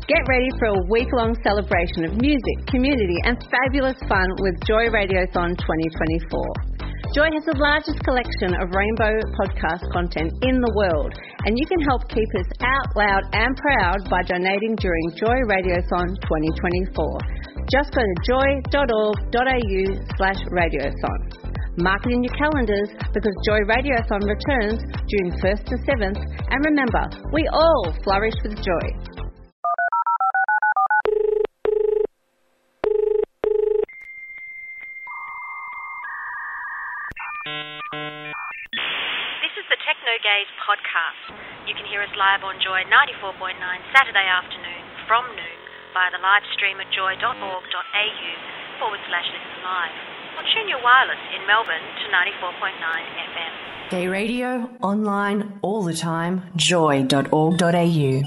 Get ready for a week-long celebration of music, community and fabulous fun with Joy Radiothon 2024. Joy has the largest collection of rainbow podcast content in the world, and you can help keep us out loud and proud by donating during Joy Radiothon 2024. Just go to joy.org.au/radiothon. Mark it in your calendars because Joy Radiothon returns June 1st to 7th, and remember, we all flourish with joy. Gaze podcast. You can hear us live on Joy 94.9 Saturday afternoon from noon via the live stream at joy.org.au/listen live. Or tune your wireless in Melbourne to 94.9 FM. Gay radio, online, all the time, joy.org.au. 1, 2, 3,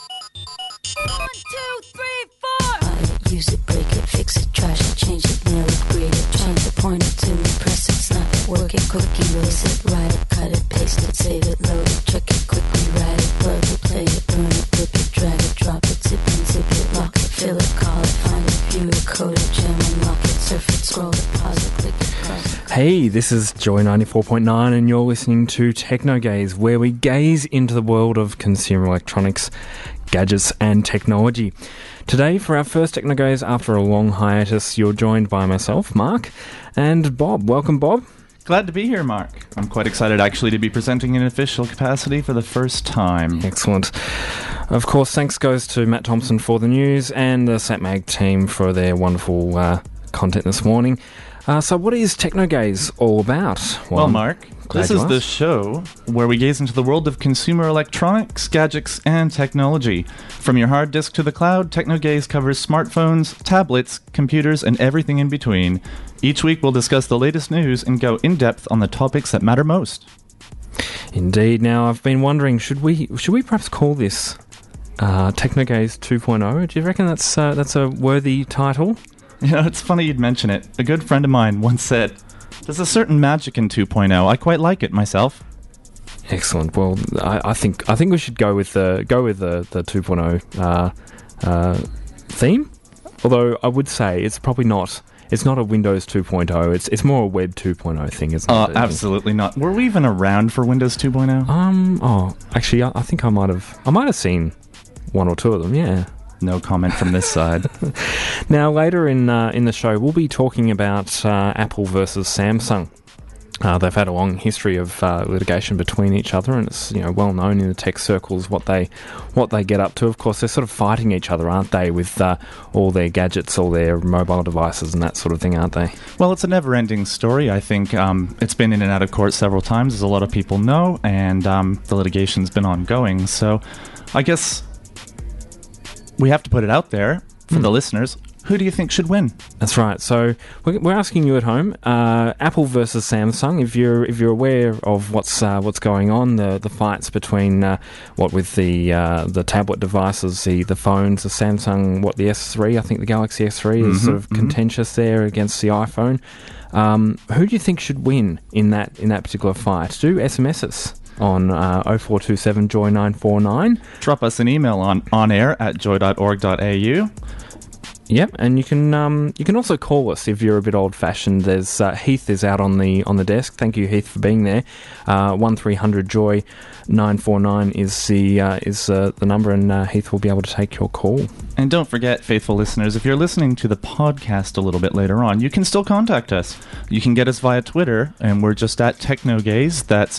4. Use it, break it, fix it, trash it, change it, nail it, grade it, change it, point it to me, press it, snap it, work it, quick erase it, write it, cut it, paste it, save it, load it, check it, quickly write it, plug it, play it, burn it, rip it, drag it, drop it, zip and zip it, lock it, fill it, call it, find it, view it, code it, jam and lock it, surf it, scroll it, pause it, click it, cross it. Hey, this is Joy 94.9 and you're listening to Techno Gaze, where we gaze into the world of consumer electronics, gadgets and technology. Today, for our first Techno Gaze after a long hiatus, you're joined by myself, Mark, and Bob. Welcome, Bob. Glad to be here, Mark. I'm quite excited, actually, to be presenting in official capacity for the first time. Excellent. Of course, thanks goes to Matt Thompson for the news and the SatMag team for their wonderful content this morning. So what is Techno Gaze all about? Well, Mark, this is the show where we gaze into the world of consumer electronics, gadgets, and technology. From your hard disk to the cloud, Techno Gaze covers smartphones, tablets, computers, and everything in between. Each week we'll discuss the latest news and go in-depth on the topics that matter most. Indeed. Now, I've been wondering, should we perhaps call this Techno Gaze 2.0? Do you reckon that's a worthy title? You know, it's funny you'd mention it. A good friend of mine once said, "There's a certain magic in 2.0. I quite like it myself." Excellent. Well, I think we should go with the 2.0 theme. Although I would say it's probably not. It's not a Windows 2.0. It's more a Web 2.0 thing, isn't it? Absolutely not. Were we even around for Windows 2.0? Actually, I think I might have seen one or two of them. Yeah. No comment from this side. Now, later in the show, we'll be talking about Apple versus Samsung. They've had a long history of litigation between each other, and it's well known in the tech circles what they get up to. Of course, they're sort of fighting each other, aren't they, with all their gadgets, all their mobile devices, and that sort of thing, aren't they? Well, it's a never-ending story. I think it's been in and out of court several times, as a lot of people know, and the litigation's been ongoing. So, I guess we have to put it out there for the listeners. Who do you think should win? That's right. So we're asking you at home, Apple versus Samsung. If you're aware of what's going on, the fights between with the tablet devices, the phones, the Samsung, the S3, I think the Galaxy S3 is sort of contentious there against the iPhone. Who do you think should win in that particular fight? Do SMS us on 0427 Joy 949. Drop us an email on air at joy.org.au. Yep, and you can also call us if you're a bit old-fashioned. There's Heath is out on the desk. Thank you, Heath, for being there. 1300 Joy 949 is the number, and Heath will be able to take your call. And don't forget, faithful listeners, if you're listening to the podcast a little bit later on, you can still contact us. You can get us via Twitter, and we're just at TechnoGaze. That's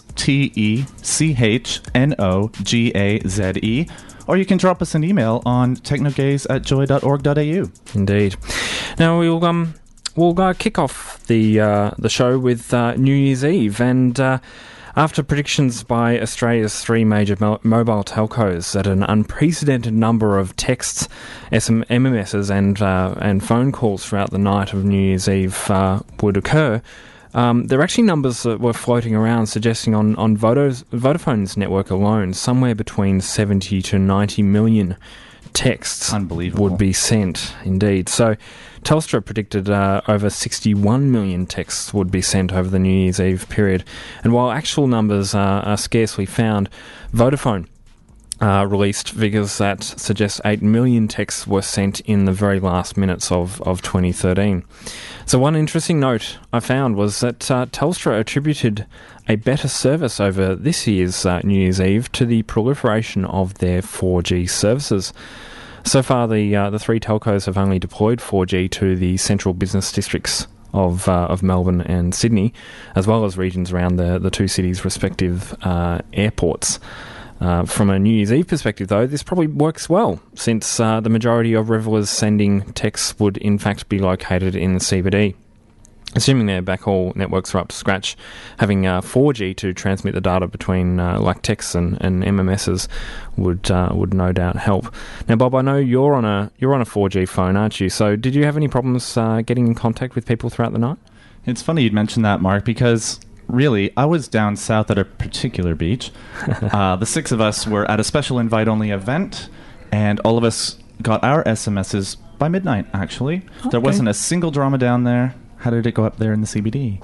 TechnoGaze. Or you can drop us an email on technogaze@joy.org.au. Indeed. Now we'll kick off the show with New Year's Eve, and after predictions by Australia's three major mobile telcos that an unprecedented number of texts, MMSs, and phone calls throughout the night of New Year's Eve would occur. There are actually numbers that were floating around suggesting on Vodafone's network alone, somewhere between 70 to 90 million texts would be sent, indeed. So Telstra predicted over 61 million texts would be sent over the New Year's Eve period. And while actual numbers are scarcely found, Vodafone released figures that suggest 8 million texts were sent in the very last minutes of 2013. So one interesting note I found was that Telstra attributed a better service over this year's New Year's Eve to the proliferation of their 4G services. So far, the three telcos have only deployed 4G to the central business districts of Melbourne and Sydney, as well as regions around the two cities' respective airports. From a New Year's Eve perspective, though, this probably works well, since the majority of revellers sending texts would in fact be located in the CBD. Assuming their backhaul networks are up to scratch, having 4G to transmit the data between like texts and MMSs would no doubt help. Now, Bob, I know you're on a 4G phone, aren't you? So, did you have any problems getting in contact with people throughout the night? It's funny you'd mention that, Mark, because really, I was down south at a particular beach. The six of us were at a special invite-only event, and all of us got our SMSs by midnight, actually. Okay. There wasn't a single drama down there. How did it go up there in the CBD?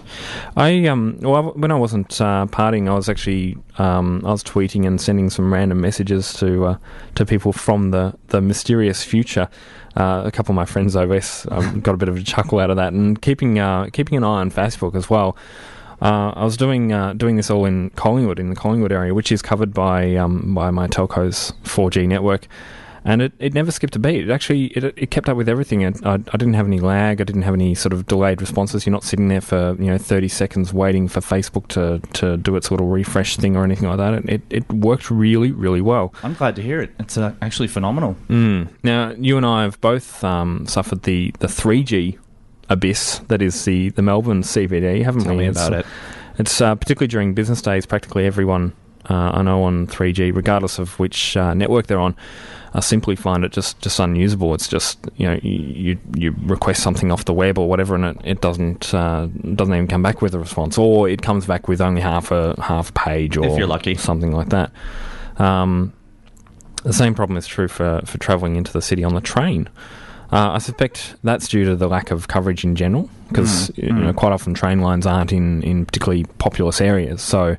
When I wasn't partying, I was actually I was tweeting and sending some random messages to people from the mysterious future. A couple of my friends over got a bit of a chuckle out of that, and keeping an eye on Facebook as well. I was doing this all in Collingwood, in the Collingwood area, which is covered by my telco's 4G network. And it never skipped a beat. It kept up with everything. I didn't have any lag. I didn't have any sort of delayed responses. You're not sitting there for 30 seconds waiting for Facebook to do its little refresh thing or anything like that. It worked really, really well. I'm glad to hear it. It's actually phenomenal. Now, you and I have both suffered the 3G abyss that is the Melbourne CBD, haven't we? Tell me about it. It's particularly during business days. Practically everyone I know on 3G, regardless of which network they're on, simply find it just unusable. It's just you request something off the web or whatever, and it doesn't even come back with a response, or it comes back with only half a page, or if you're lucky, something like that. The same problem is true for travelling into the city on the train. I suspect that's due to the lack of coverage in general, because quite often train lines aren't in particularly populous areas. So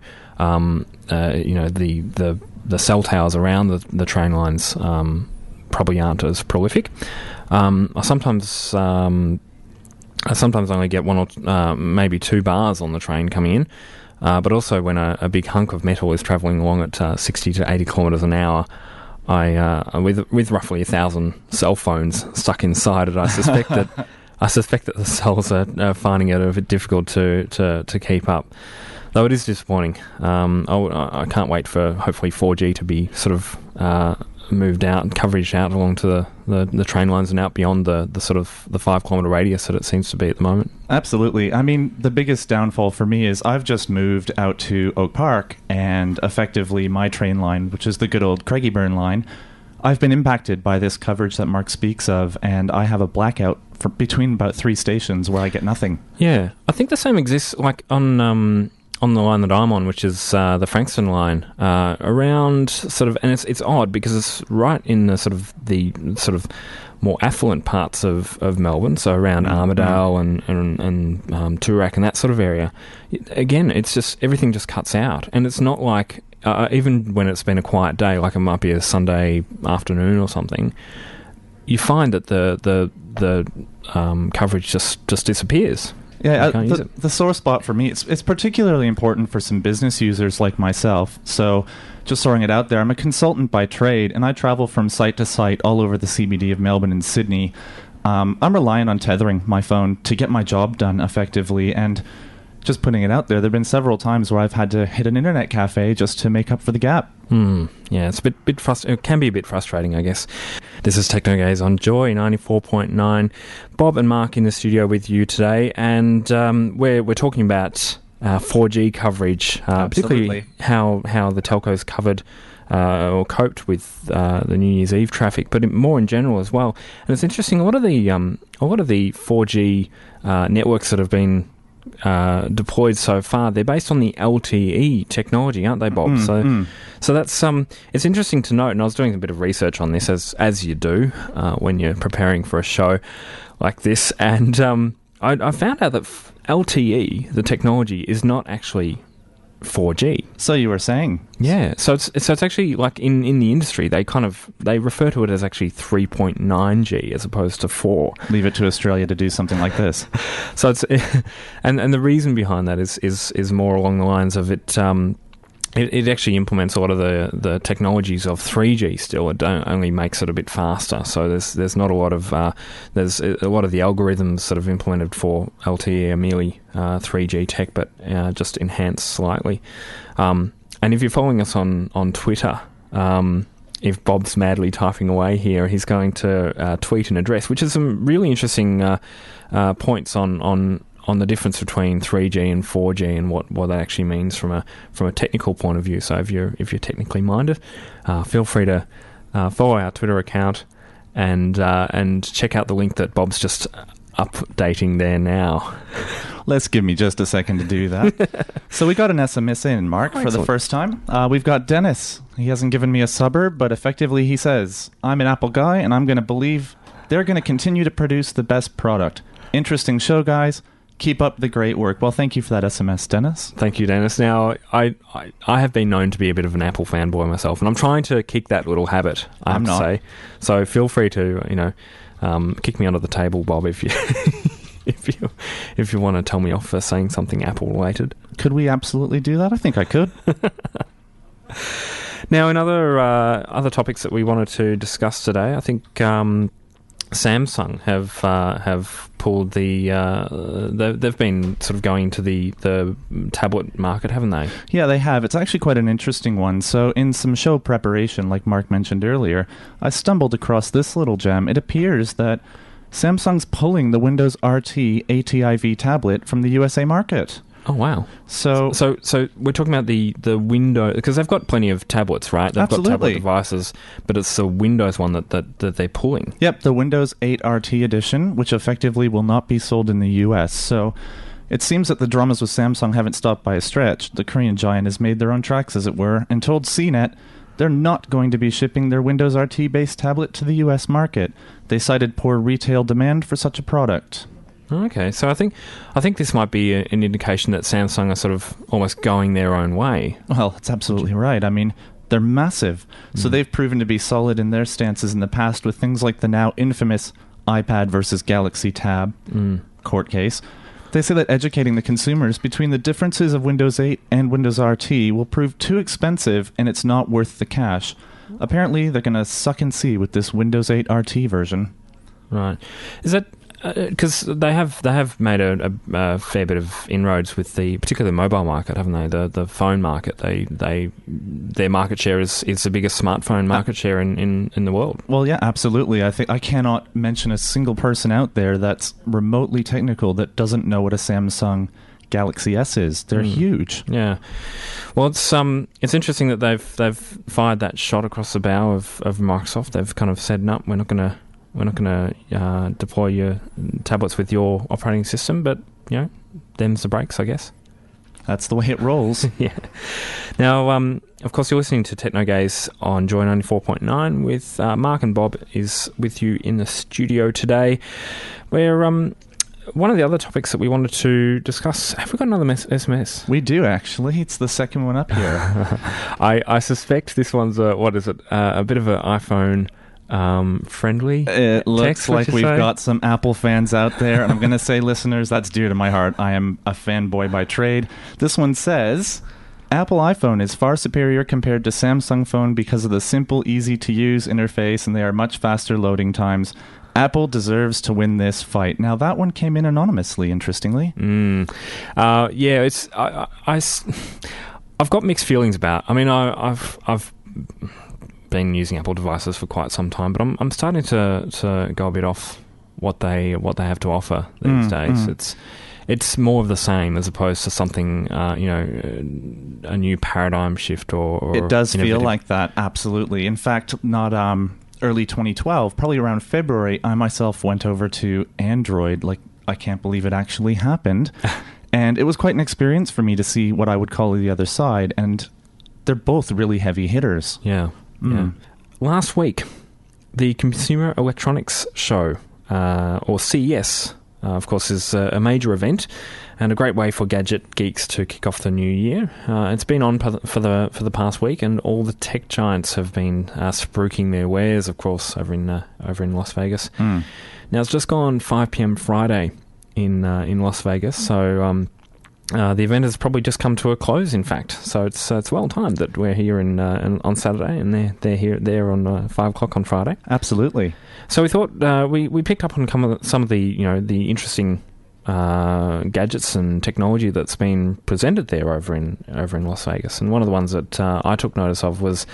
the cell towers around the train lines probably aren't as prolific. I sometimes only get one or maybe two bars on the train coming in, but also when a big hunk of metal is travelling along at 60 to 80 kilometres an hour, with roughly 1,000 cell phones stuck inside it, I suspect that the cells are finding it a bit difficult to keep up. Though it is disappointing. I can't wait for hopefully 4G to be sort of moved out and coverage out along to the train lines and out beyond the sort of the 5 kilometre radius that it seems to be at the moment. Absolutely. I mean, the biggest downfall for me is I've just moved out to Oak Park, and effectively my train line, which is the good old Craigieburn line, I've been impacted by this coverage that Mark speaks of, and I have a blackout for between about 3 stations where I get nothing. Yeah, I think the same exists like on the line that I'm on, which is the Frankston line, around sort of, and it's odd because it's right in the sort of more affluent parts of Melbourne, so around Armidale and Toorak and that sort of area. Again, it's just everything just cuts out, and it's not like even when it's been a quiet day, like it might be a Sunday afternoon or something, you find that the coverage just disappears. Yeah, the sore spot for me, it's particularly important for some business users like myself. So just throwing it out there, I'm a consultant by trade, and I travel from site to site all over the CBD of Melbourne and Sydney. I'm relying on tethering my phone to get my job done effectively, and just putting it out there, there have been several times where I've had to hit an internet cafe just to make up for the gap. Yeah, it's a bit it can be a bit frustrating, I guess. This is Technogaze on Joy 94.9. Bob and Mark in the studio with you today, and we're talking about 4G coverage, particularly how the telcos covered or coped with the New Year's Eve traffic, but more in general as well. And it's interesting, a lot of the 4G networks that have been deployed so far, they're based on the LTE technology, aren't they, Bob? So that's it's interesting to note, and I was doing a bit of research on this as you do when you're preparing for a show like this, and I found out that LTE, the technology, is not actually 4G. So you were saying. Yeah, so it's actually like in the industry they refer to it as actually 3.9G as opposed to 4. Leave it to Australia to do something like this. So it's and the reason behind that is more along the lines of it. It actually implements a lot of the technologies of 3G still. It only makes it a bit faster. So there's not a lot of there's a lot of the algorithms sort of implemented for LTE are merely 3G tech, but just enhanced slightly. And if you're following us on Twitter, if Bob's madly typing away here, he's going to tweet an address, which is some really interesting points on the difference between 3G and 4G and what that actually means from a technical point of view. So if you're technically minded, feel free to follow our Twitter account and check out the link that Bob's just updating there now. Let's give me just a second to do that. So we got an SMS in, Mark, for the first time. We've got Dennis. He hasn't given me a suburb, but effectively he says, I'm an Apple guy and I'm going to believe they're going to continue to produce the best product. Interesting show, guys. Keep up the great work. Well, thank you for that SMS, Dennis. Thank you, Dennis. Now, I have been known to be a bit of an Apple fanboy myself, and I'm trying to kick that little habit, I have to say. So feel free to, kick me under the table, Bob, if you if you want to tell me off for saying something Apple-related. Could we absolutely do that? I think I could. Now, in other topics that we wanted to discuss today, I think Samsung have pulled they've been sort of going to the tablet market, haven't they? Yeah, they have. It's actually quite an interesting one. So in some show preparation, like Mark mentioned earlier, I stumbled across this little gem. It appears that Samsung's pulling the Windows RT ATIV tablet from the USA market. Oh, wow. So we're talking about the Windows, because they've got plenty of tablets, right? They've got tablet devices, but it's the Windows one that they're pulling. Yep, the Windows 8 RT edition, which effectively will not be sold in the US. So it seems that the dramas with Samsung haven't stopped by a stretch. The Korean giant has made their own tracks, as it were, and told CNET they're not going to be shipping their Windows RT-based tablet to the US market. They cited poor retail demand for such a product. Okay, so I think this might be an indication that Samsung are sort of almost going their own way. Well, that's absolutely right. I mean, they're massive. So they've proven to be solid in their stances in the past with things like the now infamous iPad versus Galaxy Tab court case. They say that educating the consumers between the differences of Windows 8 and Windows RT will prove too expensive and it's not worth the cash. Apparently, they're going to suck and see with this Windows 8 RT version. Right. Is that... because they have made a fair bit of inroads with particularly the mobile market, haven't they? The phone market. Their market share is the biggest smartphone market share in the world. Well, yeah, absolutely. I think I cannot mention a single person out there that's remotely technical that doesn't know what a Samsung Galaxy S is. They're huge. Yeah. Well, it's interesting that they've fired that shot across the bow of Microsoft. They've kind of said, no, we're not going to deploy your tablets with your operating system, but, them's the breaks, I guess. That's the way it rolls. Yeah. Now, of course, you're listening to TechnoGaze on Joy 94.9 with Mark, and Bob is with you in the studio today, where one of the other topics that we wanted to discuss... Have we got another SMS? We do, actually. It's the second one up here. I suspect this one's a bit of an iPhone... friendly. It looks text, like we've got some Apple fans out there, and I'm going to say, listeners, that's dear to my heart. I am a fanboy by trade. This one says, Apple iPhone is far superior compared to Samsung phone because of the simple, easy-to-use interface, and they are much faster loading times. Apple deserves to win this fight. Now, that one came in anonymously, interestingly. Yeah, it's... I've got mixed feelings about... I mean, I've been using Apple devices for quite some time, but I'm starting to go a bit off what they have to offer these days. It's more of the same as opposed to something a new paradigm shift or it does feel like that, absolutely. In fact, not early 2012, probably around February, I myself went over to Android. Like, I can't believe it actually happened. And it was quite an experience for me to see what I would call the other side, and they're both really heavy hitters. Yeah. Yeah. Last week, the Consumer Electronics Show, or CES, of course, is a major event and a great way for gadget geeks to kick off the new year. It's been on for the past week, and all the tech giants have been spruiking their wares, of course, over in Las Vegas. Now, it's just gone 5 p.m. Friday in Las Vegas, so the event has probably just come to a close, in fact. So it's well timed that we're here on Saturday, and they're on 5 o'clock on Friday. Absolutely. So we thought we picked up on some of the interesting gadgets and technology that's been presented there over in Las Vegas. And one of the ones that I took notice of was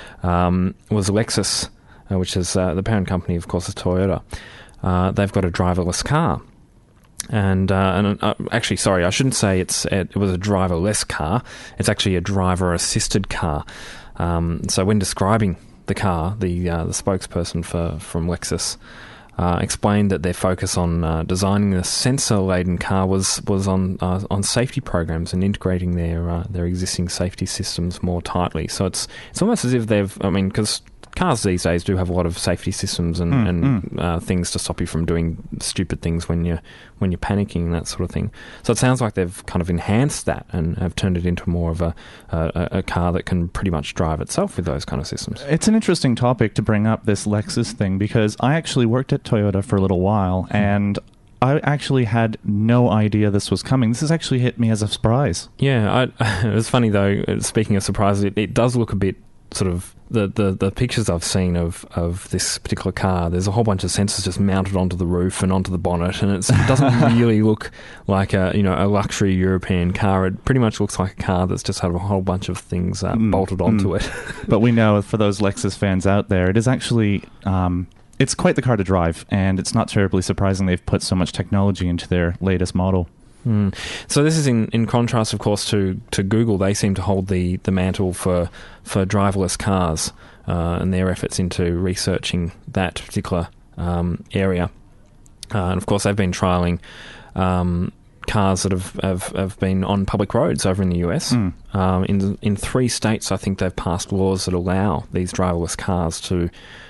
Lexus, which is the parent company, of course, is Toyota. They've got a driverless car. And actually, sorry, I shouldn't say it was a driverless car. It's actually a driver-assisted car. So when describing the car, the spokesperson from Lexus explained that their focus on designing the sensor-laden car was on safety programs and integrating their existing safety systems more tightly. So it's almost as if because cars these days do have a lot of safety systems and things to stop you from doing stupid things when you're panicking and that sort of thing. So it sounds like they've kind of enhanced that and have turned it into more of a car that can pretty much drive itself with those kind of systems. It's an interesting topic to bring up, this Lexus thing, because I actually worked at Toyota for a little while, and I actually had no idea this was coming. This has actually hit me as a surprise. Yeah, it was funny though, speaking of surprises, it does look a bit sort of the pictures I've seen of this particular car. There's a whole bunch of sensors just mounted onto the roof and onto the bonnet, and it doesn't really look like a luxury European car. It pretty much looks like a car that's just had a whole bunch of things bolted onto it. But we know, for those Lexus fans out there, it is actually it's quite the car to drive, and it's not terribly surprising they've put so much technology into their latest model. So this is in contrast, of course, to Google. They seem to hold the mantle for driverless cars and their efforts into researching that particular area. And of course, they've been trialling cars that have been on public roads over in the US. In 3 states, I think they've passed laws that allow these driverless cars to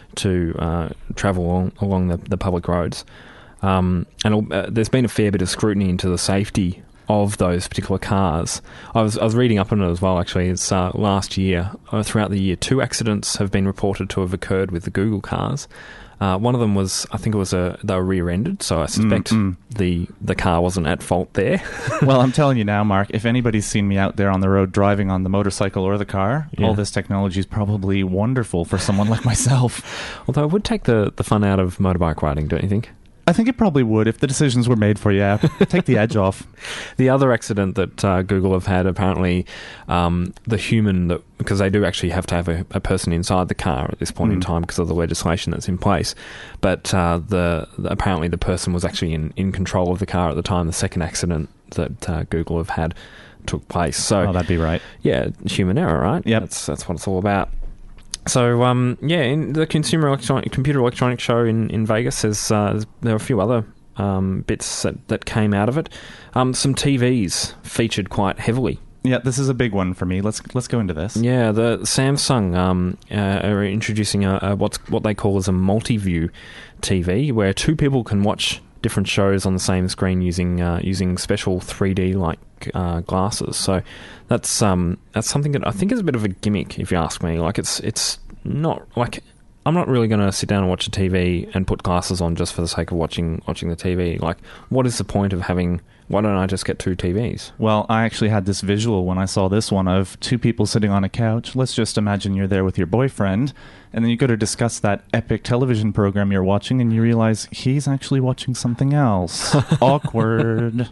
travel along the public roads. And there's been a fair bit of scrutiny into the safety of those particular cars. I was reading up on it as well, actually. It's last year, throughout the year, 2 accidents have been reported to have occurred with the Google cars. One of them was, I think it was they were rear-ended, so I suspect the car wasn't at fault there. Well, I'm telling you now, Mark, if anybody's seen me out there on the road driving on the motorcycle or the car, all this technology is probably wonderful for someone like myself. Although it would take the fun out of motorbike riding, don't you think? I think it probably would if the decisions were made for you. Take the edge off. The other accident that Google have had, apparently, the human, because they do actually have to have a person inside the car at this point in time because of the legislation that's in place. But apparently the person was actually in control of the car at the time the second accident that Google have had took place. So that'd be right. Yeah, human error, right? Yep. That's what it's all about. So, in the Computer Electronics Show in Vegas, there are a few other bits that came out of it. Some TVs featured quite heavily. Yeah, this is a big one for me. Let's go into this. Yeah, the Samsung are introducing what they call as a multi-view TV, where 2 people can watch different shows on the same screen using special 3D-like glasses. So that's something that I think is a bit of a gimmick, if you ask me. Like it's not like I'm not really going to sit down and watch a TV and put glasses on just for the sake of watching the TV. Like, what is the point of having? Why don't I just get 2 TVs? Well, I actually had this visual when I saw this one of 2 people sitting on a couch. Let's just imagine you're there with your boyfriend, and then you go to discuss that epic television program you're watching, and you realize he's actually watching something else. Awkward.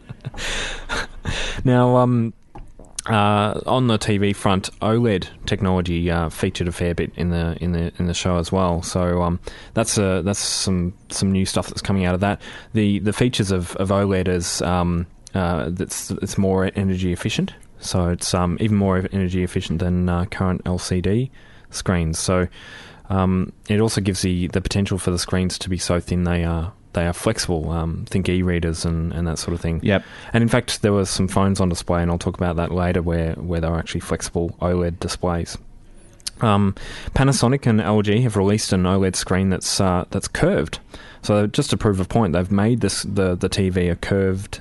Now, on the TV front, OLED technology featured a fair bit in the show as well. So that's some new stuff that's coming out of that. The features of OLED is it's more energy efficient. So it's even more energy efficient than current LCD screens. So it also gives the potential for the screens to be so thin they are flexible. Think e-readers and that sort of thing. Yep. And in fact, there were some phones on display, and I'll talk about that later, where they were actually flexible OLED displays. Panasonic and LG have released an OLED screen that's curved. So just to prove a point, they've made the TV a curved,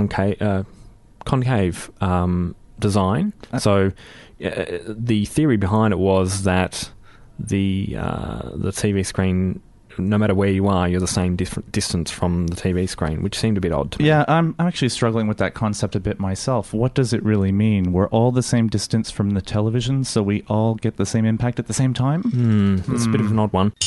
concave design. So the theory behind it was that the TV screen, no matter where you are, you're the same distance from the TV screen, which seemed a bit odd to me. Yeah, I'm actually struggling with that concept a bit myself. What does it really mean? We're all the same distance from the television, so we all get the same impact at the same time? That's a bit of an odd one.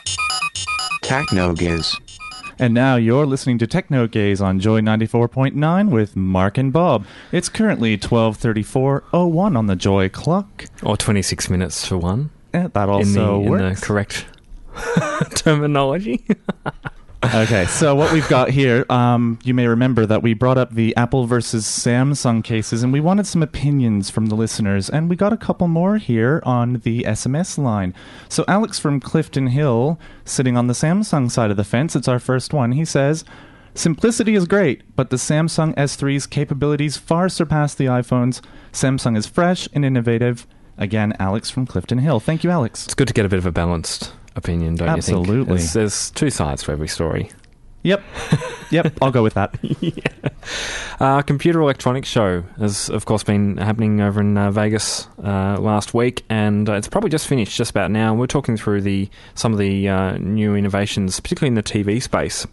Technogaze. And now you're listening to Technogaze on Joy 94.9 with Mark and Bob. It's currently 12:34:01 on the Joy clock. Or 26 minutes to 1. That also works. In the correct terminology. Okay, so what we've got here, you may remember that we brought up the Apple versus Samsung cases, and we wanted some opinions from the listeners, and we got a couple more here on the SMS line. So Alex from Clifton Hill, sitting on the Samsung side of the fence, it's our first one. He says, simplicity is great, but the Samsung S3's capabilities far surpass the iPhone's. Samsung is fresh and innovative. Again, Alex from Clifton Hill. Thank you, Alex. It's good to get a bit of a balanced opinion, don't Absolutely. you think? There's two sides to every story. Yep, I'll go with that. Computer Electronics Show has, of course, been happening over in Vegas last week, and it's probably just finished just about now. We're talking through some of the new innovations, particularly in the TV space,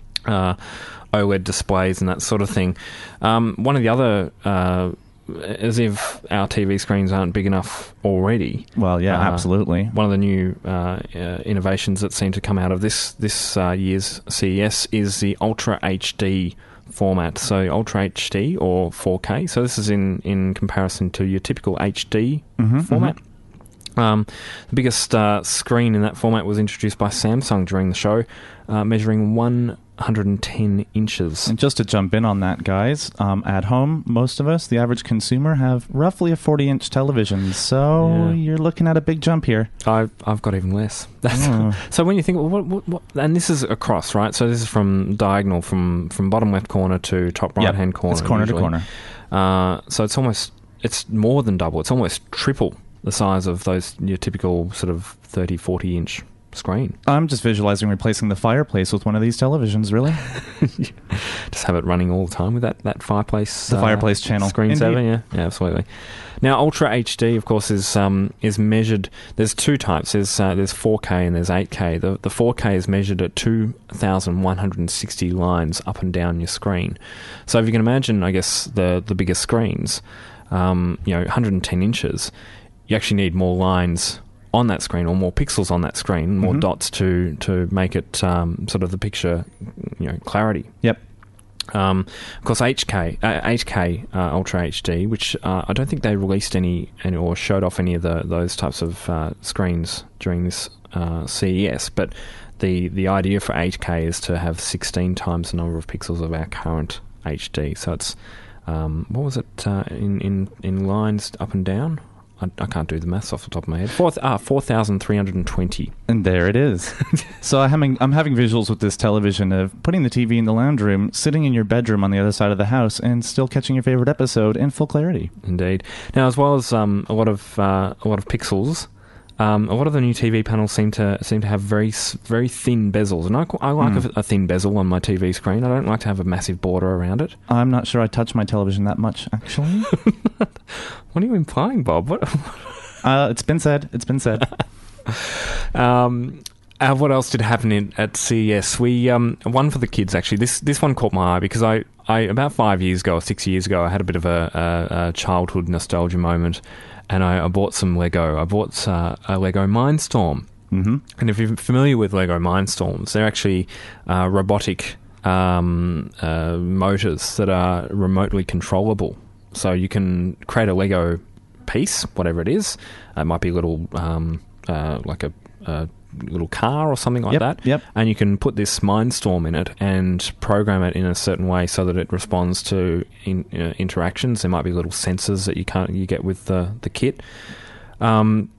OLED displays and that sort of thing. One of the other... as if our TV screens aren't big enough already. Well, yeah, absolutely. One of the new innovations that seem to come out of this year's CES is the Ultra HD format. So Ultra HD or 4K. So this is in comparison to your typical HD format. The biggest screen in that format was introduced by Samsung during the show, measuring 110 inches. And just to jump in on that, guys, at home, most of us, the average consumer, have roughly a 40-inch television. So you're looking at a big jump here. I've got even less. So when you think, what, and this is across, right? So this is from diagonal, from bottom left corner to top right-hand corner. It's corner usually. to corner. So it's more than double. It's almost triple the size of your typical sort of 30, 40-inch screen. I'm just visualizing replacing the fireplace with one of these televisions, really. Just have it running all the time with that fireplace. The fireplace channel. Screensaver, yeah, absolutely. Now, Ultra HD, of course, is measured. There's two types. There's 4K and there's 8K. The 4K is measured at 2,160 lines up and down your screen. So if you can imagine, I guess, the bigger screens, 110 inches, you actually need more lines on that screen, or more pixels on that screen, more dots to make it sort of the picture, clarity. Yep. Of course, 8K Ultra HD, which I don't think they released any or showed off any of those types of screens during this CES. But the idea for 8K is to have 16 times the number of pixels of our current HD. So it's what was it in lines up and down? I can't do the maths off the top of my head. 4,320. And there it is. So I'm having visuals with this television of putting the TV in the lounge room, sitting in your bedroom on the other side of the house, and still catching your favorite episode in full clarity. Indeed. Now, as well as a lot of pixels, a lot of the new TV panels seem to have very very thin bezels, and I like a thin bezel on my TV screen. I don't like to have a massive border around it. I'm not sure I touch my television that much, actually. What are you implying, Bob? What? It's been said. What else did happen at CES? We one for the kids, actually. This one caught my eye because I about 5 years ago or 6 years ago, I had a bit of a childhood nostalgia moment. And I bought some Lego. I bought a Lego Mindstorm. Mm-hmm. And if you're familiar with Lego Mindstorms, they're actually robotic motors that are remotely controllable. So you can create a Lego piece, whatever it is. It might be a little, like a little car or something like that. Yep. And you can put this Mindstorm in it and program it in a certain way so that it responds to interactions. There might be little sensors that you get with the kit. The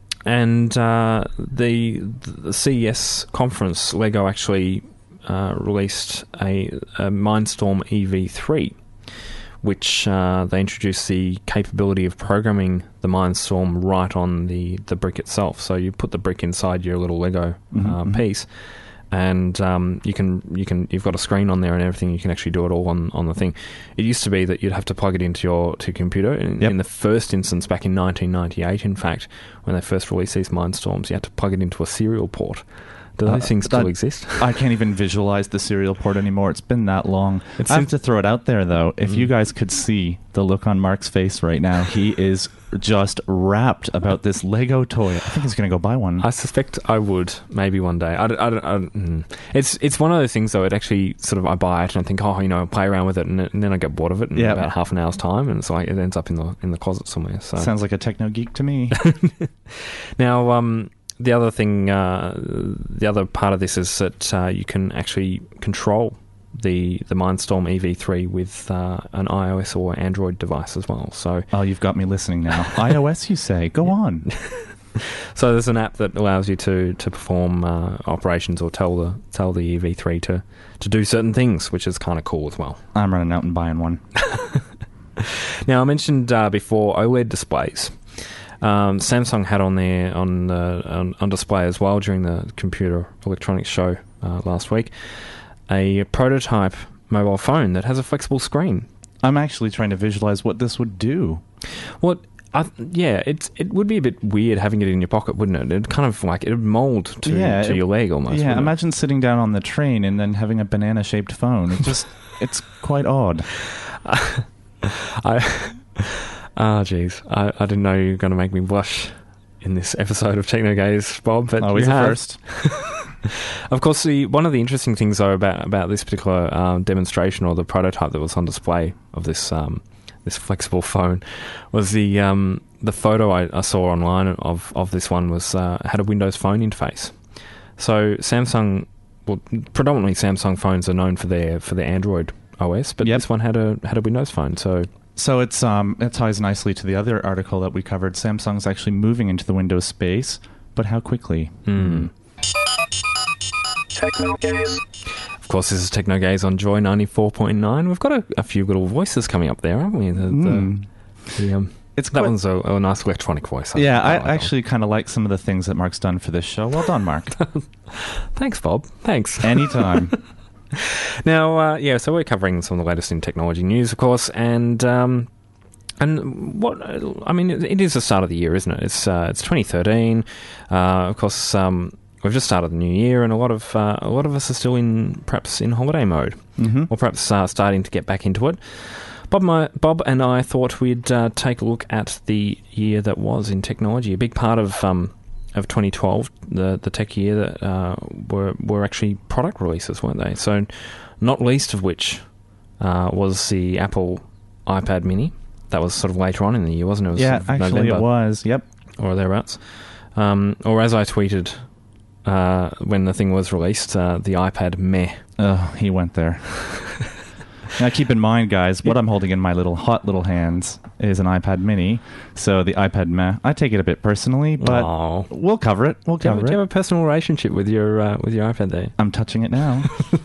CES conference, Lego actually released a Mindstorm EV3, which they introduced the capability of programming the Mindstorm right on the brick itself. So you put the brick inside your little Lego piece, and you've got a screen on there and everything. You can actually do it all on the thing. It used to be that you'd have to plug it into your computer. In the first instance, back in 1998, in fact, when they first released these Mindstorms, you had to plug it into a serial port. Do those things still exist? I can't even visualize the serial port anymore. It's been that long. I have to throw it out there, though. If you guys could see the look on Mark's face right now, he is just rapt about this Lego toy. I think he's going to go buy one. I suspect I would, maybe one day. It's one of those things, though. It actually sort of, I buy it and I think, I'll play around with it, and then I get bored of it in about half an hour's time, and so it ends up in the closet somewhere. So. Sounds like a techno geek to me. Now, the other thing, the other part of this is that you can actually control the Mindstorm EV3 with an iOS or Android device as well. So, you've got me listening now. iOS, you say? Go on. So there's an app that allows you to perform operations or tell the EV3 to do certain things, which is kind of cool as well. I'm running out and buying one. Now, I mentioned before OLED displays. Samsung had on there on display as well during the Computer Electronics Show last week a prototype mobile phone that has a flexible screen. I'm actually trying to visualize what this would do. It would be a bit weird having it in your pocket, wouldn't it? It'd kind of it would mold to your leg almost. Yeah, imagine sitting down on the train and then having a banana-shaped phone. It's quite odd. Jeez. I didn't know you were going to make me blush in this episode of Techno Gaze, Bob. But always a first. Of course, one of the interesting things, though, about this particular demonstration or the prototype that was on display of this flexible phone was the photo I saw online of this one was had a Windows Phone interface. So Samsung, predominantly Samsung phones are known for their Android OS, but this one had a Windows Phone. So it ties nicely to the other article that we covered. Samsung's actually moving into the Windows space, but how quickly? Techno Gaze. Of course, this is Techno Gaze on Joy 94.9. We've got a few little voices coming up there, haven't we? That one's a nice electronic voice. I actually kind of like some of the things that Mark's done for this show. Well done, Mark. Thanks, Bob. Thanks. Anytime. Now, so we're covering some of the latest in technology news, of course, and it is the start of the year, isn't it? It's 2013. Of course, we've just started the new year, and a lot of us are still perhaps in holiday mode, or perhaps starting to get back into it. Bob and I thought we'd take a look at the year that was in technology. A big part of 2012, the tech year, that were actually product releases, weren't they? So, not least of which was the Apple iPad Mini. That was sort of later on in the year, wasn't it? November, it was. Yep, or thereabouts. Or as I tweeted when the thing was released, the iPad Meh. Oh, he went there. Now, keep in mind, guys, what I'm holding in my hot little hands is an iPad Mini. So the iPad Meh, I take it a bit personally, but we'll cover it. Do you have a personal relationship with your iPad there? I'm touching it now.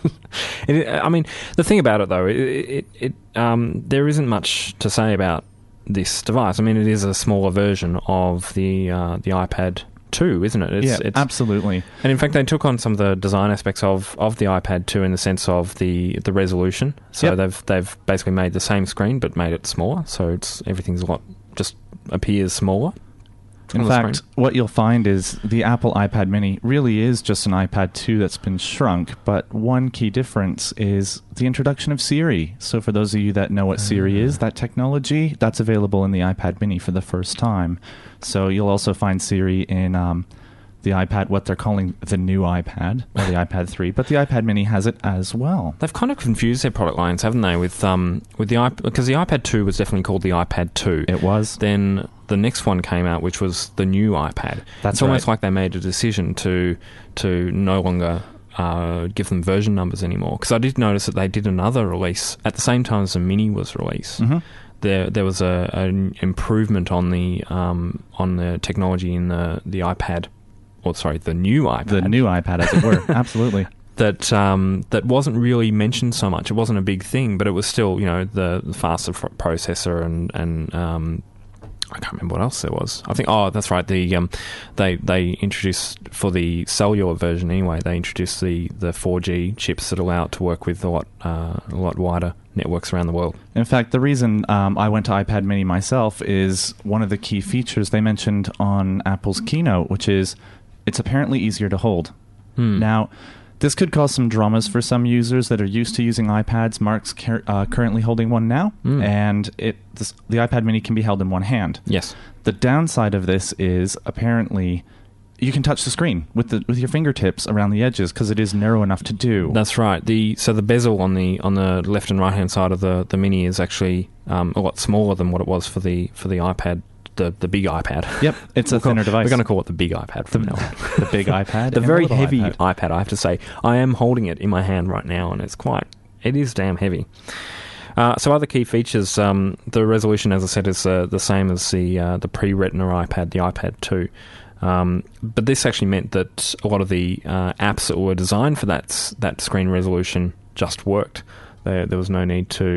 The thing about it, though, there isn't much to say about this device. I mean, it is a smaller version of the iPad 2, isn't it? It's absolutely. And in fact, they took on some of the design aspects of the iPad 2 in the sense of the resolution. So they've basically made the same screen but made it smaller. So everything's just appears smaller. In fact, what you'll find is the Apple iPad Mini really is just an iPad 2 that's been shrunk, but one key difference is the introduction of Siri. So for those of you that know what Siri is, that technology, that's available in the iPad Mini for the first time. So you'll also find Siri in the iPad, what they're calling the new iPad, or the iPad 3, but the iPad Mini has it as well. They've kind of confused their product lines, haven't they, with the iPad, because the iPad 2 was definitely called the iPad 2. It was. Then the next one came out, which was the new iPad. It's almost like they made a decision to no longer give them version numbers anymore. Because I did notice that they did another release at the same time as the Mini was released. There was an improvement on the technology in the iPad. Or sorry, the new iPad. The new iPad, as it were. Absolutely. that wasn't really mentioned so much. It wasn't a big thing, but it was still, the faster processor and I can't remember what else there was. I think, that's right. They introduced, for the cellular version anyway, they introduced the 4G chips that allow it to work with a lot wider networks around the world. In fact, the reason I went to iPad mini myself is one of the key features they mentioned on Apple's keynote, which is it's apparently easier to hold. Now, this could cause some dramas for some users that are used to using iPads. Mark's currently holding one now, and the iPad mini can be held in one hand. Yes. The downside of this is apparently you can touch the screen with your fingertips around the edges because it is narrow enough to do. That's right. So the bezel on the left and right hand side of the mini is actually a lot smaller than what it was for the iPad. The big iPad. Yep, it's a thinner device. We're going to call it the big iPad from now on. The big iPad. The very heavy iPad, I have to say. I am holding it in my hand right now, and it is damn heavy. So other key features, the resolution, as I said, is the same as the pre-Retina iPad, the iPad 2. But this actually meant that a lot of the apps that were designed for that screen resolution just worked. There was no need to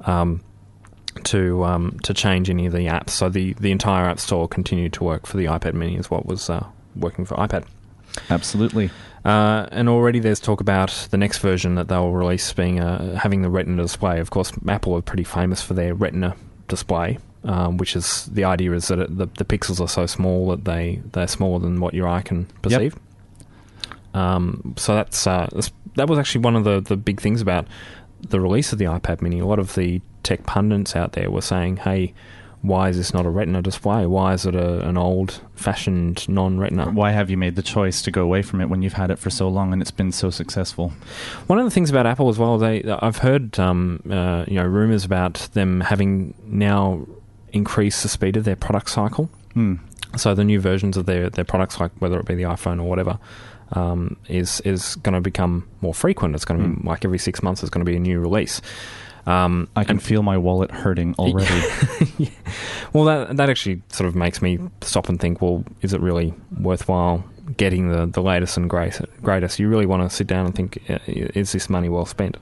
change any of the apps. So the entire App Store continued to work for the iPad mini as what was working for iPad. Absolutely. And already there's talk about the next version that they'll release being having the Retina display. Of course, Apple are pretty famous for their Retina display, which is the idea is that the pixels are so small that they're smaller than what your eye can perceive. Yep. So that was actually one of the big things about the release of the iPad mini. A lot of the tech pundits out there were saying, hey, why is this not a Retina display? Why is it an old-fashioned non-Retina? Why have you made the choice to go away from it when you've had it for so long and it's been so successful? One of the things about Apple as well, I've heard rumors about them having now increased the speed of their product cycle. So the new versions of their products, like whether it be the iPhone or whatever, is going to become more frequent. It's going to be like every 6 months. There's going to be a new release. I can feel my wallet hurting already. Yeah. Well, that actually sort of makes me stop and think, well, is it really worthwhile getting the latest and greatest? You really want to sit down and think, is this money well spent?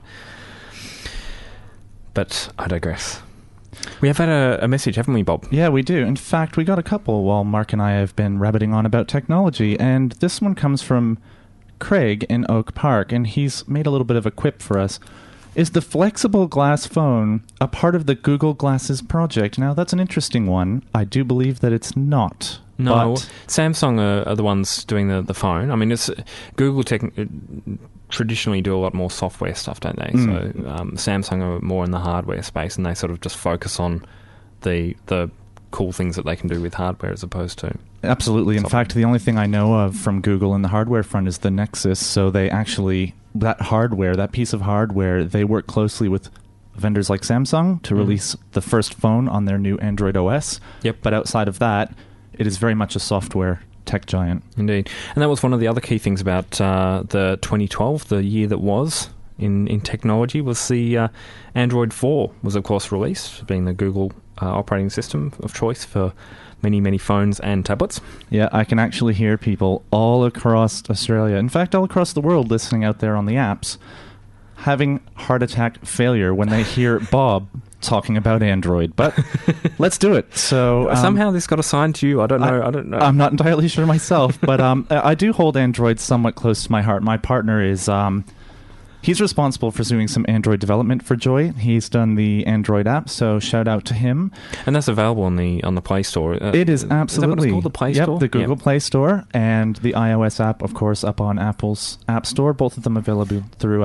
But I digress. We have had a message, haven't we, Bob? Yeah, we do. In fact, we got a couple while Mark and I have been rabbiting on about technology, and this one comes from Craig in Oak Park, and he's made a little bit of a quip for us. Is the flexible glass phone a part of the Google Glasses project? Now, that's an interesting one. I do believe that it's not. No, Samsung are the ones doing the phone. I mean, it's Google traditionally do a lot more software stuff, don't they? So Samsung are more in the hardware space, and they sort of just focus on the cool things that they can do with hardware as opposed to... Absolutely. In fact, the only thing I know of from Google in the hardware front is the Nexus, so they actually... That piece of hardware, they work closely with vendors like Samsung to release the first phone on their new Android OS. Yep. But outside of that, it is very much a software tech giant. Indeed. And that was one of the other key things about the 2012, the year that was in technology, was the Android 4 was, of course, released, being the Google operating system of choice for many, many phones and tablets. Yeah, I can actually hear people all across Australia, in fact, all across the world, listening out there on the apps, having heart attack failure when they hear Bob talking about Android. But let's do it. So somehow this got assigned to you. I don't know. I'm not entirely sure myself, but I do hold Android somewhat close to my heart. My partner is... he's responsible for doing some Android development for Joy. He's done the Android app, so shout out to him. And that's available on the Play Store. It is absolutely. Is that what it's called, the Play Store? Yep, the Google Play Store, and the iOS app, of course, up on Apple's App Store. Both of them available through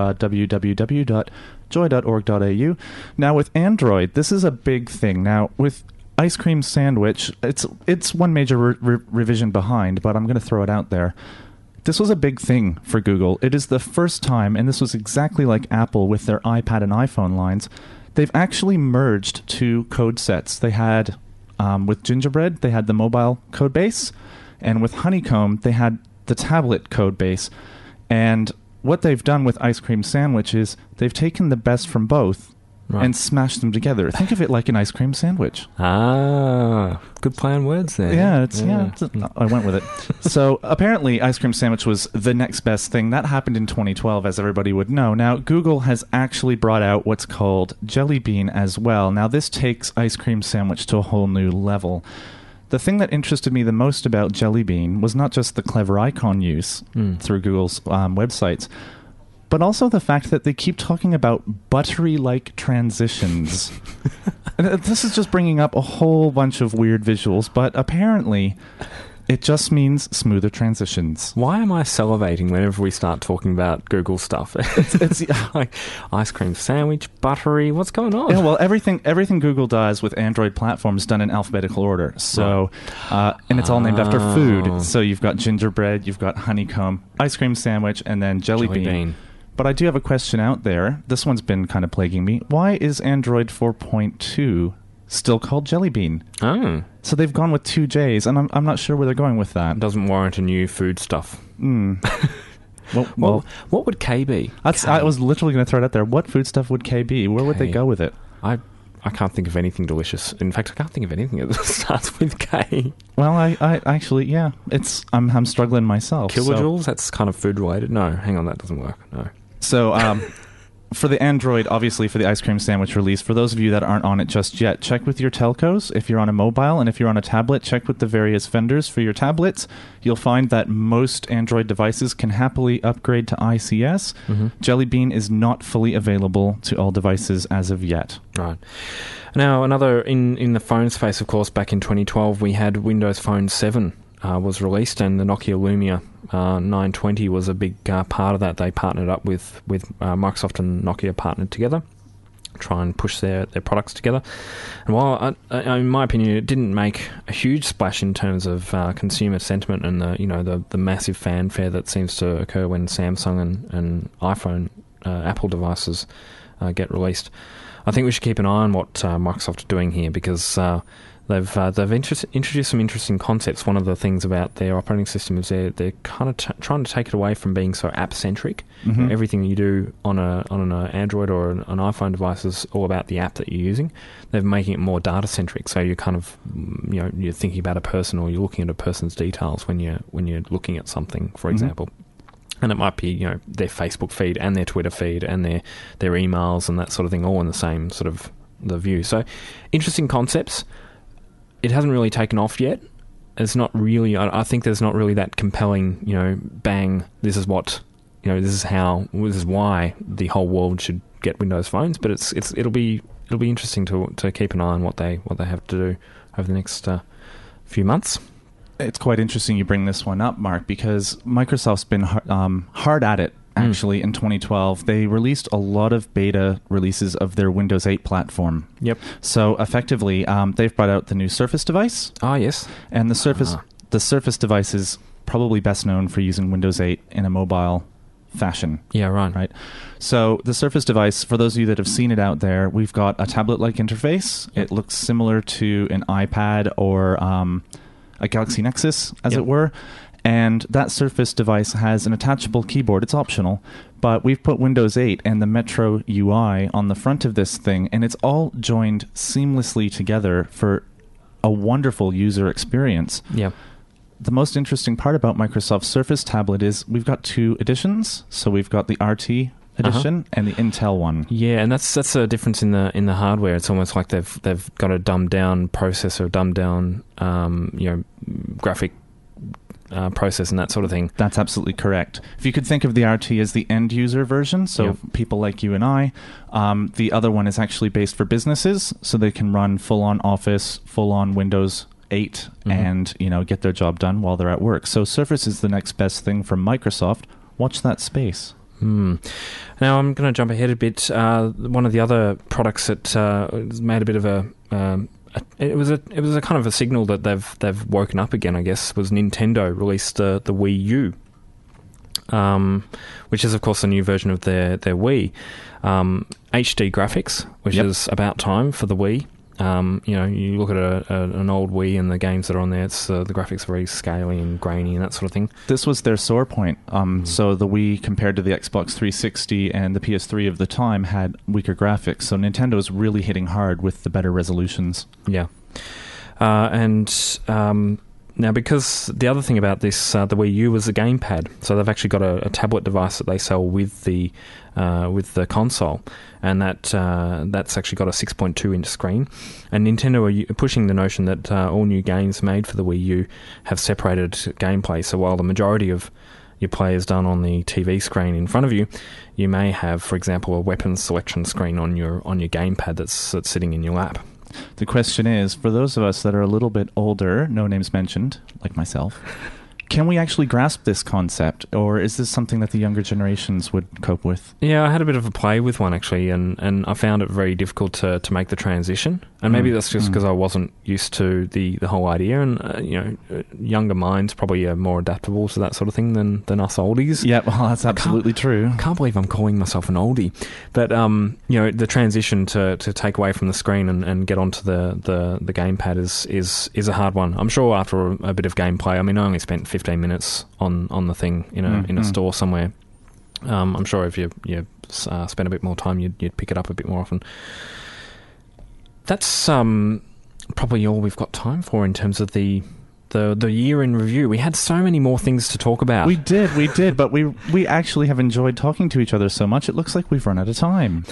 www.joy.org.au. Now, with Android, this is a big thing. Now, with Ice Cream Sandwich, it's one major revision behind, but I'm going to throw it out there. This was a big thing for Google. It is the first time, and this was exactly like Apple with their iPad and iPhone lines, they've actually merged two code sets. They had, with Gingerbread, they had the mobile code base, and with Honeycomb, they had the tablet code base. And what they've done with Ice Cream Sandwich is they've taken the best from both and smash them together. Think of it like an ice cream sandwich. Ah, good play on words there. Yeah, I went with it. So apparently ice cream sandwich was the next best thing. That happened in 2012, as everybody would know. Now, Google has actually brought out what's called Jelly Bean as well. Now, this takes ice cream sandwich to a whole new level. The thing that interested me the most about Jelly Bean was not just the clever icon use through Google's websites, but also the fact that they keep talking about buttery-like transitions. And this is just bringing up a whole bunch of weird visuals, but apparently it just means smoother transitions. Why am I salivating whenever we start talking about Google stuff? It's like ice cream sandwich, buttery. What's going on? Yeah, well, everything Google does with Android platforms is done in alphabetical order. So, and it's all named after food. So you've got gingerbread, you've got honeycomb, ice cream sandwich, and then jelly bean. But I do have a question out there. This one's been kind of plaguing me. Why is Android 4.2 still called Jelly Bean? Oh. So they've gone with 2 J's, and I'm not sure where they're going with that. Doesn't warrant a new food stuff. Well, what would K be? I was literally going to throw it out there. What food stuff would K be? Where would they go with it? I can't think of anything delicious. In fact, I can't think of anything that starts with K. Well, I actually, yeah. I'm struggling myself. Kilojoules? That's kind of food related. No, hang on, that doesn't work. No. So, for the Android, obviously for the ice cream sandwich release, for those of you that aren't on it just yet, check with your telcos if you're on a mobile, and if you're on a tablet, check with the various vendors for your tablets. You'll find that most Android devices can happily upgrade to ICS. Jelly Bean is not fully available to all devices as of yet. Right. Now, another, in the phone space, of course, back in 2012, we had Windows Phone 7 was released, and the Nokia Lumia 920 was a big part of that. They partnered up with Microsoft and Nokia partnered together, try and push their products together. And while, in my opinion, it didn't make a huge splash in terms of consumer sentiment and the massive fanfare that seems to occur when Samsung and iPhone, Apple devices get released, I think we should keep an eye on what Microsoft are doing here, because they've introduced some interesting concepts. One of the things about their operating system is they're kind of trying to take it away from being so app-centric. Everything you do on an Android or an iPhone device is all about the app that you're using. They're making it more data-centric, so you're kind of you're thinking about a person, or you're looking at a person's details when you're looking at something, for example. And it might be, their Facebook feed and their Twitter feed and their emails and that sort of thing, all in the same sort of the view. So, interesting concepts. It hasn't really taken off yet. It's not really. I think there's not really that compelling. Bang! This is what. This is how. This is why the whole world should get Windows phones. But it'll be interesting to keep an eye on what they have to do over the next few months. It's quite interesting you bring this one up, Mark, because Microsoft's been hard at it, actually, in 2012. They released a lot of beta releases of their Windows 8 platform. Yep. So, effectively, they've brought out the new Surface device. Ah, yes. And the Surface device is probably best known for using Windows 8 in a mobile fashion. Yeah, right. So, the Surface device, for those of you that have seen it out there, we've got a tablet-like interface. Yep. It looks similar to an iPad or a Galaxy Nexus, as it were. And that Surface device has an attachable keyboard. It's optional, but we've put Windows 8 and the Metro UI on the front of this thing, and it's all joined seamlessly together for a wonderful user experience. Yeah. The most interesting part about Microsoft Surface tablet is we've got 2 editions. So we've got the RT edition and the Intel one. Yeah, and that's a difference in the hardware. It's almost like they've got a dumbed down processor, dumbed down graphic process and that sort of thing. That's absolutely correct. If you could think of the RT as the end user version, so people like you and I, the other one is actually based for businesses, so they can run full on Office, full on Windows 8, and get their job done while they're at work. So Surface is the next best thing from Microsoft. Watch that space. Now I'm going to jump ahead a bit. One of the other products that made a bit of it was a kind of a signal that they've woken up again, I guess, was Nintendo released the Wii U, which is of course a new version of their Wii. HD graphics, which is about time for the Wii. You look at an old Wii and the games that are on there, it's the graphics are very scaly and grainy and that sort of thing. This was their sore point. So the Wii, compared to the Xbox 360 and the PS3 of the time, had weaker graphics. So Nintendo was really hitting hard with the better resolutions. Yeah. Now, because the other thing about this, the Wii U was a gamepad, so they've actually got a tablet device that they sell with the console, and that's actually got a 6.2-inch screen. And Nintendo are pushing the notion that all new games made for the Wii U have separated gameplay. So while the majority of your play is done on the TV screen in front of you, you may have, for example, a weapons selection screen on your gamepad that's sitting in your lap. The question is, for those of us that are a little bit older, no names mentioned, like myself, can we actually grasp this concept, or is this something that the younger generations would cope with? Yeah, I had a bit of a play with one, actually, and I found it very difficult to make the transition. And maybe that's just because I wasn't used to the whole idea, and younger minds probably are more adaptable to that sort of thing than us oldies. Yeah, well, that's absolutely true. I can't believe I'm calling myself an oldie. But, the transition to take away from the screen and get onto the gamepad is a hard one. I'm sure after a bit of gameplay, I mean, I only spent 15 minutes on the thing in a store somewhere. I'm sure if you spent a bit more time, you'd pick it up a bit more often. That's probably all we've got time for in terms of the year in review. We had so many more things to talk about. We did, but we actually have enjoyed talking to each other so much, it looks like we've run out of time.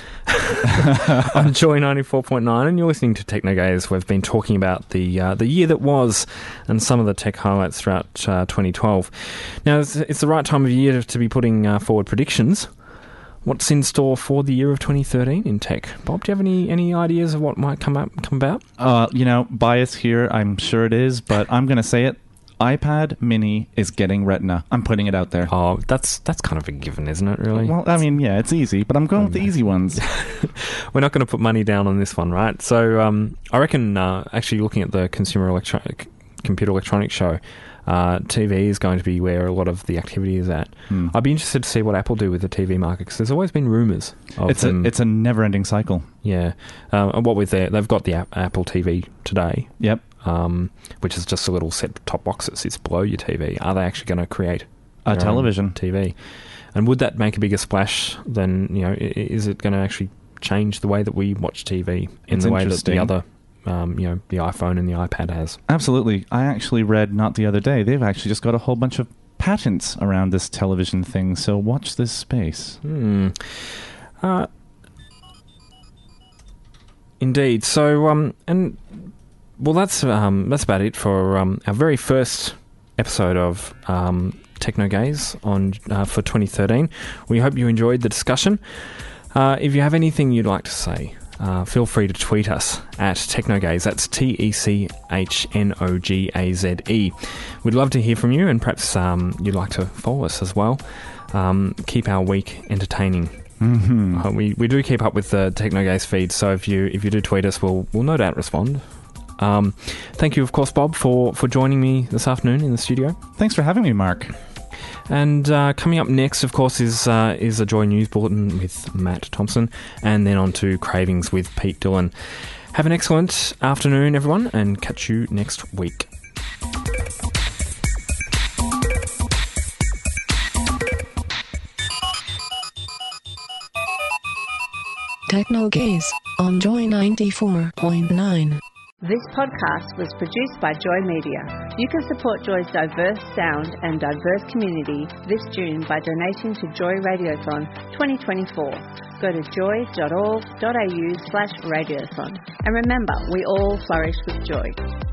I'm Joy 94.9, and you're listening to TechnoGaze. We've been talking about the year that was and some of the tech highlights throughout 2012. Now, it's the right time of year to be putting forward predictions. What's in store for the year of 2013 in tech? Bob, do you have any ideas of what might come about? Bias here, I'm sure it is, but I'm going to say it. iPad mini is getting Retina. I'm putting it out there. Oh, that's kind of a given, isn't it, really? Well, I mean, yeah, it's easy, but I'm going with the easy ones. We're not going to put money down on this one, right? So I reckon, actually looking at the Computer Electronics Show, TV is going to be where a lot of the activity is at. I'd be interested to see what Apple do with the TV market, because there's always been rumours of it's a never-ending cycle. Yeah. What with they've got the Apple TV today. Yep. Which is just a little set-top box that sits below your TV. Are they actually going to create a television TV? And would that make a bigger splash than, is it going to actually change the way that we watch TV in the way that the other the iPhone and the iPad has? Absolutely. I actually read not the other day, they've actually just got a whole bunch of patents around this television thing, so watch this space. Indeed. So, that's about it for our very first episode of TechnoGaze for 2013. We hope you enjoyed the discussion. If you have anything you'd like to say, feel free to tweet us at TechnoGaze. That's TECHNOGAZE. We'd love to hear from you, and perhaps you'd like to follow us as well. Keep our week entertaining. Mm-hmm. We do keep up with the TechnoGaze feed, so if you do tweet us, we'll no doubt respond. Thank you, of course, Bob, for joining me this afternoon in the studio. Thanks for having me, Mark. And coming up next, of course, is a Joy News Bulletin with Matt Thompson, and then on to Cravings with Pete Dillon. Have an excellent afternoon, everyone, and catch you next week. TechnoGaze on Joy 94.9. This podcast was produced by Joy Media. You can support Joy's diverse sound and diverse community this June by donating to Joy Radiothon 2024. Go to joy.org.au/radiothon. And remember, we all flourish with joy.